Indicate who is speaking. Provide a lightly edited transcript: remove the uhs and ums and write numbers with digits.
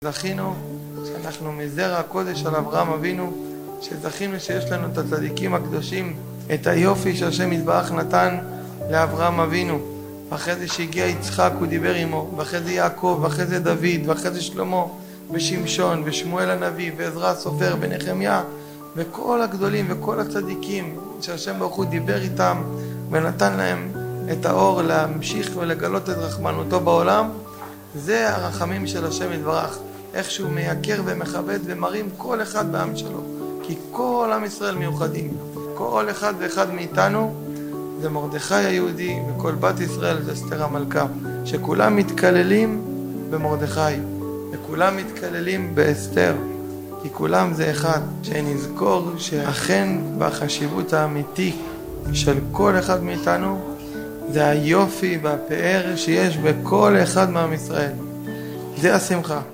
Speaker 1: זכינו שאנחנו מזרע הקודש של אברהם אבינו, שזכינו שיש לנו את הצדיקים הקדושים, את היופי שהשם יתברך נתן לאברהם אבינו. ואחרי זה שהגיע יצחק הוא דיבר עמו, ואחרי זה יעקב, ואחרי זה דוד, ואחרי זה שלמה ושמשון ושמואל הנביא ועזרא הסופר ונחמיה, וכל הגדולים וכל הצדיקים שהשם ברוך הוא דיבר איתם ונתן להם את האור להמשיך ולגלות את רחמנותו בעולם. זה הרחמים של השם יתברך, איך שהוא מייקר ומכבד ומרים כל אחד בעם שלו, כי כל עם ישראל מיוחדים. כל אחד ואחד מאיתנו זה מרדכי היהודי, וכל בת ישראל זה אסתר המלכה, שכולם מתקללים במרדכי וכולם מתקללים באסתר, כי כולם זה אחד. שנזכור שאכן בחשיבות האמיתי של כל אחד מאיתנו זה היופי והפאר שיש בכל אחד מעם ישראל. זה השמחה.